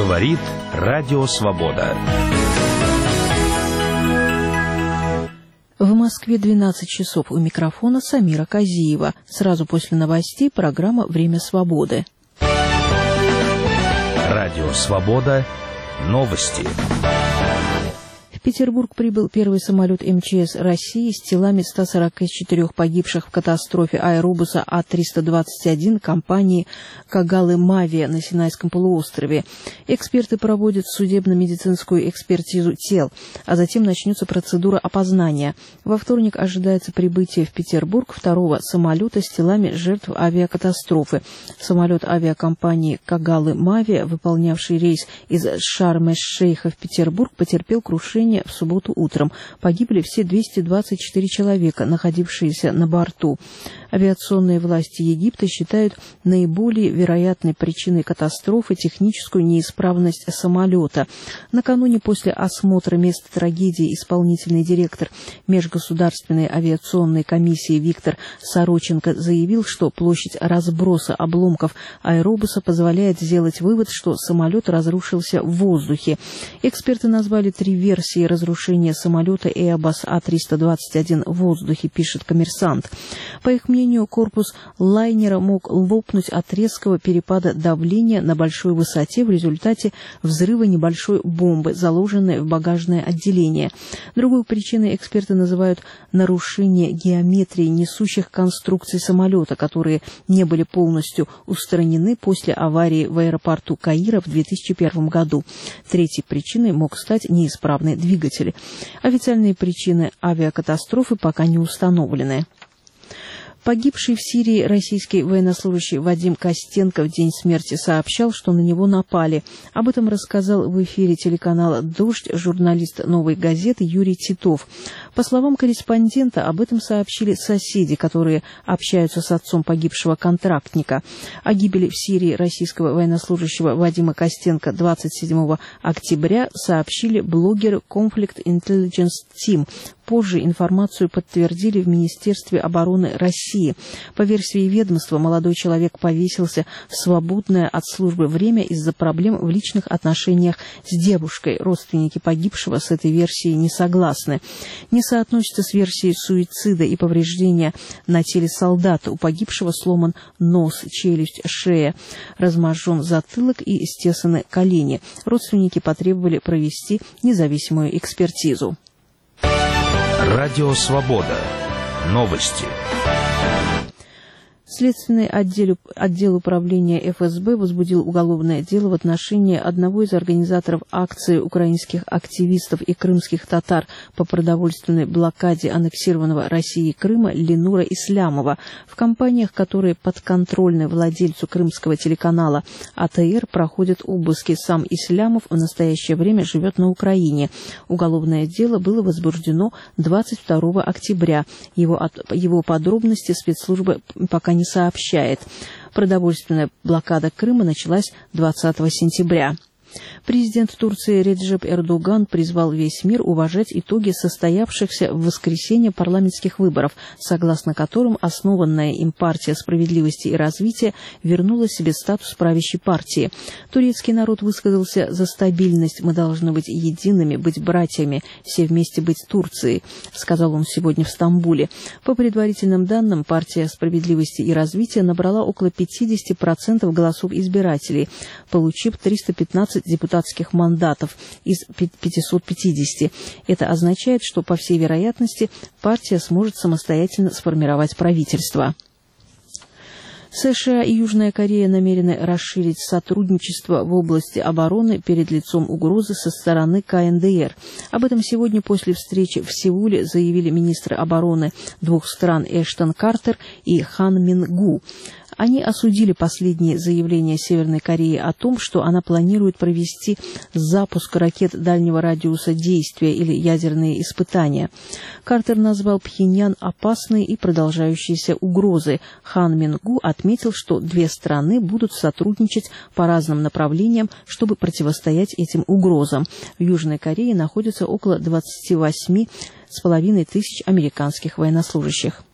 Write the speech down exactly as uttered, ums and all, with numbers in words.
Говорит Радио Свобода. В Москве двенадцать часов. У микрофона Самира Казиева. Сразу после новостей программа «Время свободы». Радио Свобода. Новости. В Петербург прибыл первый самолет эм че эс России с телами ста сорока четырёх погибших в катастрофе аэробуса А триста двадцать один компании «Кагалы Мавия» на Синайском полуострове. Эксперты проводят судебно-медицинскую экспертизу тел, а затем начнется процедура опознания. Во вторник ожидается прибытие в Петербург второго самолета с телами жертв авиакатастрофы. Самолет авиакомпании «Кагалы Мавия», выполнявший рейс из Шарм-эш-Шейха в Петербург, потерпел крушение в субботу утром. Погибли все двести двадцать четыре человека, находившиеся на борту. Авиационные власти Египта считают наиболее вероятной причиной катастрофы техническую неисправность самолета. Накануне после осмотра места трагедии исполнительный директор Межгосударственной авиационной комиссии Виктор Сороченко заявил, что площадь разброса обломков аэробуса позволяет сделать вывод, что самолет разрушился в воздухе. Эксперты назвали три версии разрушения самолета Airbus А триста двадцать один в воздухе, пишет «Коммерсант». По их мнению, корпус лайнера мог лопнуть от резкого перепада давления на большой высоте в результате взрыва небольшой бомбы, заложенной в багажное отделение. Другой причиной эксперты называют нарушение геометрии несущих конструкций самолета, которые не были полностью устранены после аварии в аэропорту Каира в две тысячи первом году. Третьей причиной мог стать неисправный двигатель. Официальные причины авиакатастрофы пока не установлены. Погибший в Сирии российский военнослужащий Вадим Костенко в день смерти сообщал, что на него напали. Об этом рассказал в эфире телеканала «Дождь» журналист «Новой газеты» Юрий Титов. По словам корреспондента, об этом сообщили соседи, которые общаются с отцом погибшего контрактника. О гибели в Сирии российского военнослужащего Вадима Костенко двадцать седьмого октября сообщили блогеры Conflict Intelligence Team. Позже информацию подтвердили в Министерстве обороны России. По версии ведомства, молодой человек повесился в свободное от службы время из-за проблем в личных отношениях с девушкой. Родственники погибшего с этой версией не согласны. Не соотносится с версией суицида и повреждения на теле солдата. У погибшего сломан нос, челюсть, шея, разможжен затылок и стесаны колени. Родственники потребовали провести независимую экспертизу. Радио Свобода. Новости. Следственный отдел, отдел управления эф эс бэ возбудил уголовное дело в отношении одного из организаторов акции украинских активистов и крымских татар по продовольственной блокаде аннексированного Россией Крыма Ленура Ислямова. В компаниях, которые подконтрольны владельцу крымского телеканала а тэ эр, проходят обыски. Сам Ислямов в настоящее время живет на Украине. Уголовное дело было возбуждено двадцать второго октября. Его, от, его подробности спецслужбы пока не сообщает. Продовольственная блокада Крыма началась двадцатого сентября. Президент Турции Реджеп Эрдоган призвал весь мир уважать итоги состоявшихся в воскресенье парламентских выборов, согласно которым основанная им партия справедливости и развития вернула себе статус правящей партии. Турецкий народ высказался за стабильность. «Мы должны быть едиными, быть братьями, все вместе быть Турцией», сказал он сегодня в Стамбуле. По предварительным данным, партия справедливости и развития набрала около пятьдесят процентов голосов избирателей, получив триста пятнадцать депутатских мандатов из пятисот пятидесяти. Это означает, что, по всей вероятности, партия сможет самостоятельно сформировать правительство. США и Южная Корея намерены расширить сотрудничество в области обороны перед лицом угрозы со стороны ка эн дэ эр. Об этом сегодня после встречи в Сеуле заявили министры обороны двух стран Эштон Картер и Хан Мин Гу. Они осудили последние заявления Северной Кореи о том, что она планирует провести запуск ракет дальнего радиуса действия или ядерные испытания. Картер назвал Пхеньян опасной и продолжающейся угрозой. Хан Мин Гу отметил, что две страны будут сотрудничать по разным направлениям, чтобы противостоять этим угрозам. В Южной Корее находится около двадцати восьми с половиной тысяч американских военнослужащих.